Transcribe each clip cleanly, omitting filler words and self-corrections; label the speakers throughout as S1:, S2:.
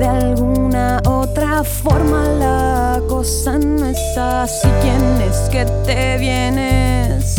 S1: alguna otra forma la cosa no es así. ¿Quién es que te vienes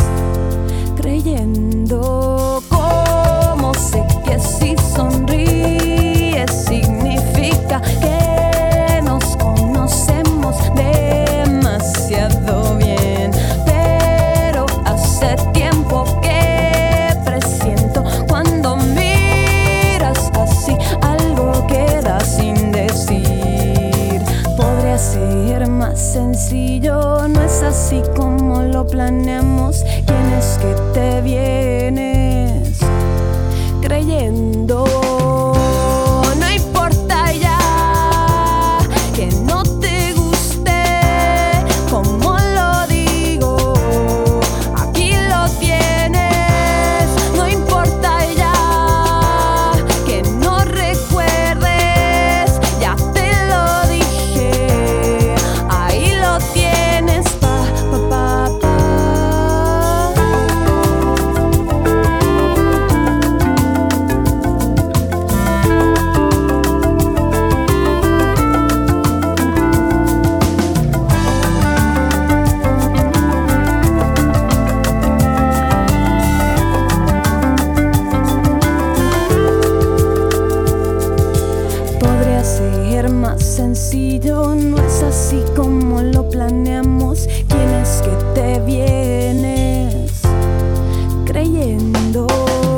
S1: creyendo? ¿Cómo sé que si sonríes significa que nos conocemos demasiado bien? Pero hace tiempo que presiento cuando miras así, algo queda sin decir. Podría ser más sencillo, no es así como lo planeamos. ¿Quién es que te vienes creyendo? No importa ya que no te guste como lo digo, aquí lo tienes. No importa ya que no recuerdes, ya te lo dije, ahí lo tienes. Podría ser más sencillo, no es así como lo planeamos. ¿Quién es que te vienes creyendo?